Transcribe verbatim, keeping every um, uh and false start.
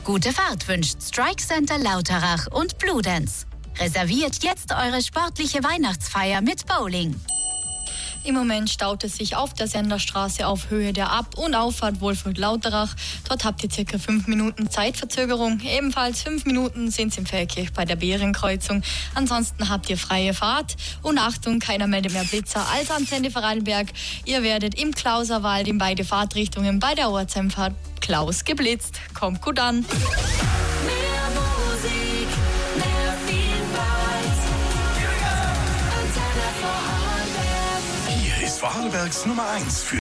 Gute Fahrt wünscht Strike Center Lauterach und Blue Dance. Reserviert jetzt eure sportliche Weihnachtsfeier mit Bowling. Im Moment staut es sich auf der Senderstraße auf Höhe der Ab- und Auffahrt Wolfurt-Lauterach. Dort habt ihr circa fünf Minuten Zeitverzögerung. Ebenfalls fünf Minuten sind es im Feldkirch bei der Bärenkreuzung. Ansonsten habt ihr freie Fahrt. Und Achtung, keiner meldet mehr Blitzer als Antenne Vorarlberg. Ihr werdet im Klauserwald in beide Fahrtrichtungen bei der Ortsheimfahrt Klaus geblitzt. Kommt gut an. Vorarlbergs Nummer eins für